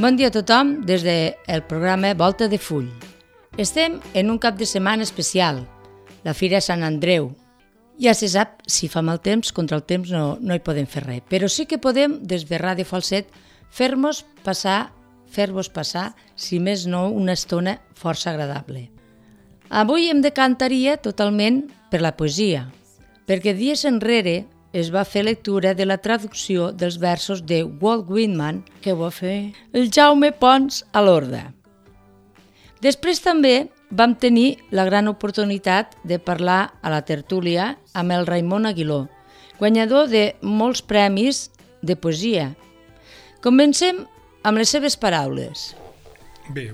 Bon dia a tothom des del programa Volta de Full. Estem en un cap de setmana especial, la Fira de Sant Andreu. Ja se sap, si fa mal temps, contra el temps no hi podem fer res, però sí que podem, des de Ràdio Falset, fer-vos passar, si més no, una estona força agradable. Avui em decantaria totalment per la poesia, perquè dies enrere es va fer lectura de la traducció dels versos de Walt Whitman que va fer el Jaume Pons a l'Horda. Després també vam tenir la gran oportunitat de parlar a la tertúlia amb el Raimon Aguiló, guanyador de molts premis de poesia. Comencem amb les seves paraules. Bé,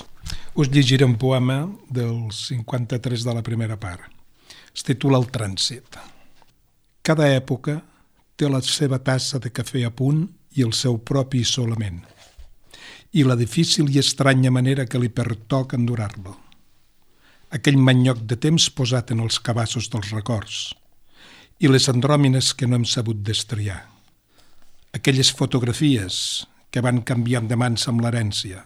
us llegiré un poema del 53 de la primera part. Es titula El trànsit. Cada època té la seva tassa de cafè a punt i el seu propi isolament, i la difícil i estranya manera que li pertoca endurar-lo. Aquell manyoc de temps posat en els cabassos dels records i les andròmines que no hem sabut destriar. Aquelles fotografies que van canviant de mans amb l'herència.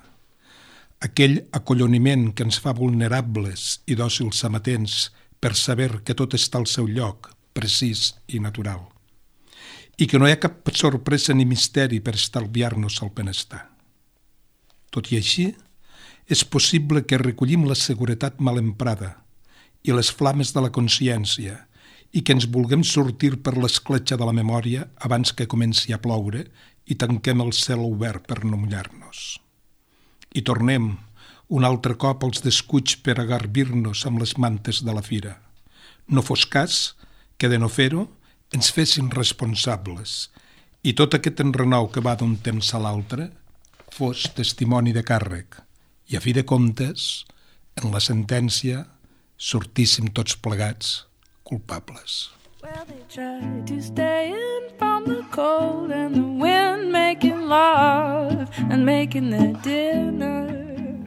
Aquell acolloniment que ens fa vulnerables i dòcils amatents per saber que tot està al seu lloc, precís i natural, i que no hi ha cap sorpresa ni misteri per estalviar-nos el benestar. Tot i així, és possible que recollim la seguretat mal emprada i les flames de la consciència i que ens vulguem sortir per l'escletxa de la memòria abans que comenci a ploure i tanquem el cel obert per no mullar-nos. I tornem un altre cop als descuits per agarbir-nos amb les mantes de la fira. No fos cas que de no fer-ho ens fessin responsables i tot aquest enrenou que va d'un temps a l'altre fos testimoni de càrrec i, a fi de comptes, en la sentència sortíssim tots plegats culpables. Well, they tried to stay in from the cold and the wind, making love and making their dinner.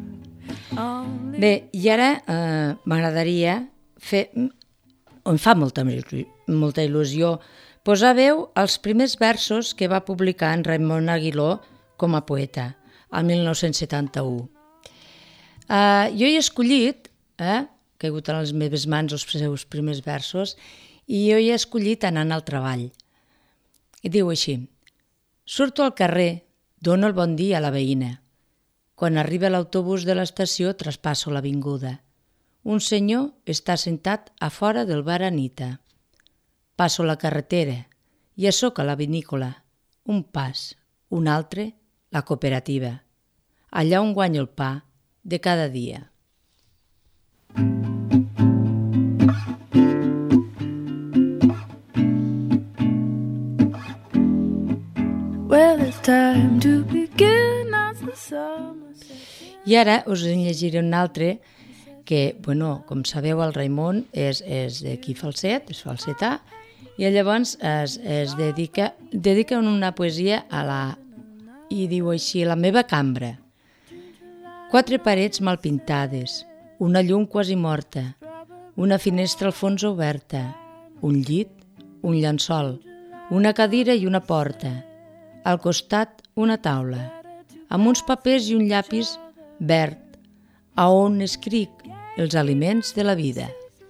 Bé, i ara m'agradaria fer... Em fa molta il·lusió posar veu als primers versos que va publicar en Raimon Aguiló com a poeta, el 1971. Jo he escollit, que ha hagut a les meves mans els seus primers versos, i jo he escollit Anant al treball. I diu així: surto al carrer, dono el bon dia a la veïna. Quan arriba l'autobús de l'estació traspasso l'avinguda. Un senyor està sentat a fora del bar Anita. Passo la carretera i a soc a la vinícola. Un pas, un altre, la cooperativa. Allà on guanyo el pa de cada dia. Well, it's time to begin as the summer sets. I ara us en llegiré un altre que, com sabeu, el Raimon és d'aquí Falset, és falsetà, i llavors es dedica una poesia i diu així: la meva cambra. 4 parets mal pintades, una llum quasi morta, una finestra al fons oberta, un llit, un llençol, una cadira i una porta, al costat una taula, amb uns papers i un llapis verd, a on escric els aliments de la vida.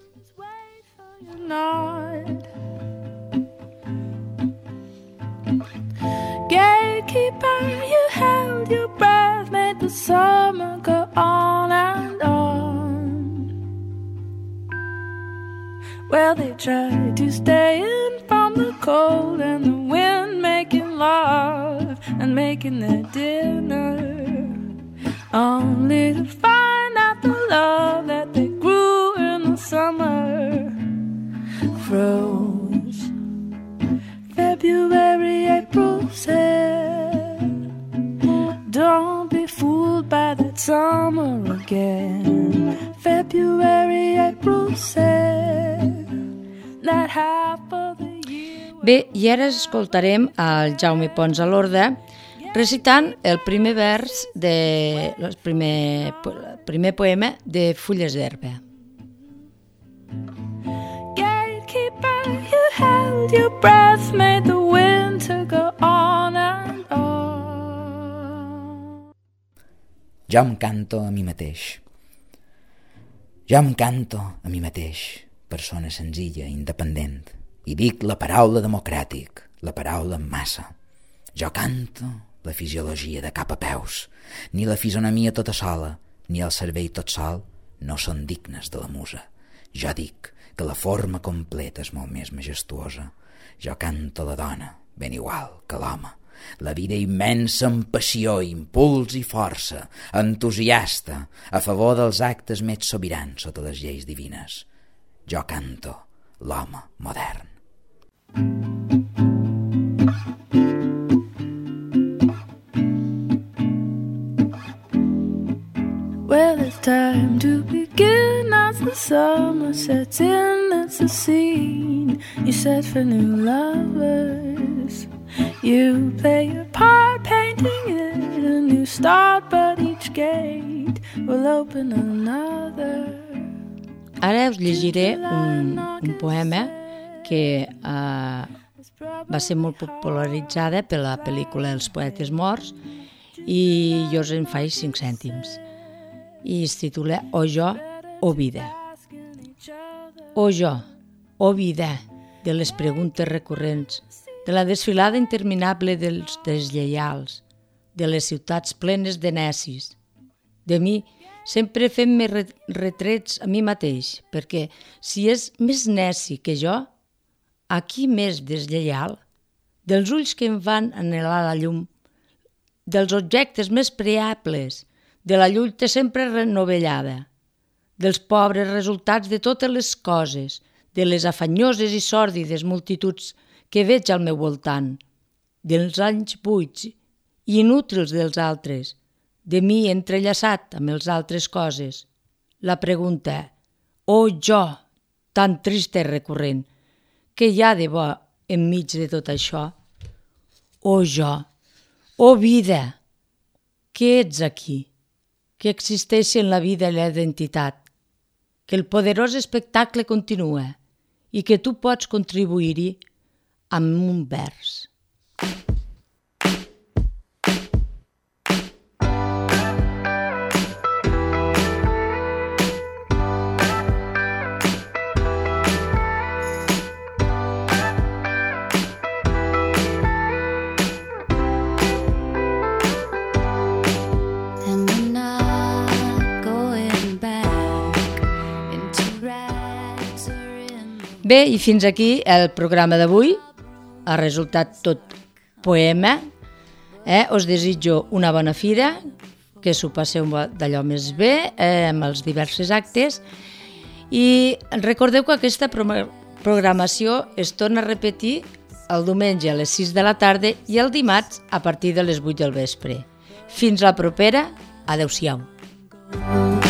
Gatekeeper, you held your breath, made the summer go on and on. Well, they tried to stay in from the cold and the wind, making love and making their dinner, only to find out the love that they grew in the summer froze. February, April said, don't be fooled by that summer again. February, April said, that half of the year... Bé, i ara escoltarem el Jaume Pons a l'Horda recitant el primer vers el primer poema de Fulles d'herba. Gatekeeper, you held your breath, made the winter go on and on. Jo em canto a mi mateix. Jo em canto a mi mateix, persona senzilla, independent, i dic la paraula democràtic, la paraula en massa. Jo canto la fisiologia de cap a peus. Ni la fisonomia tota sola, ni el cervell tot sol no són dignes de la musa. Jo dic que la forma completa és molt més majestuosa. Jo canto la dona, ben igual que l'home. La vida immensa amb passió, impuls i força, entusiasta, a favor dels actes més sobirans sota les lleis divines. Jo canto l'home modern. Well, it's time to begin as the summer sets in. It's a scene you set for new lovers. You play your part, painting it a new start, but each gate will open another. Ara us llegiré un poema que va ser molt popularitzada per la pel·lícula Els poetes morts i jo us en faig 5 cèntims. I es titula O jo, o vida. O jo, o vida, de les preguntes recurrents, de la desfilada interminable dels deslleials, de les ciutats plenes de necis. De mi sempre fem-me retrets a mi mateix, perquè si és més neci que jo, a qui més deslleial? Dels ulls que em fan anhelar la llum, dels objectes més preables, de la lluita sempre renovellada, dels pobres resultats de totes les coses, de les afanyoses i sòrdides multituds que veig al meu voltant, dels anys buits i inútils dels altres, de mi entrellaçat amb les altres coses. La pregunta, oh jo, tan trista i recurrent, què hi ha de bo enmig de tot això? Oh jo, oh vida, què ets aquí? Que existeixi en la vida i la identitat, que el poderós espectacle continua i que tu pots contribuir-hi amb un vers. Bé, i fins aquí el programa d'avui. Ha resultat tot poema. Us desitjo una bona fira, que s'ho passeu d'allò més bé, amb els diversos actes. I recordeu que aquesta programació es torna a repetir el diumenge a les 6 de la tarda i el dimarts a partir de les 8 del vespre. Fins la propera. Adéu-siau.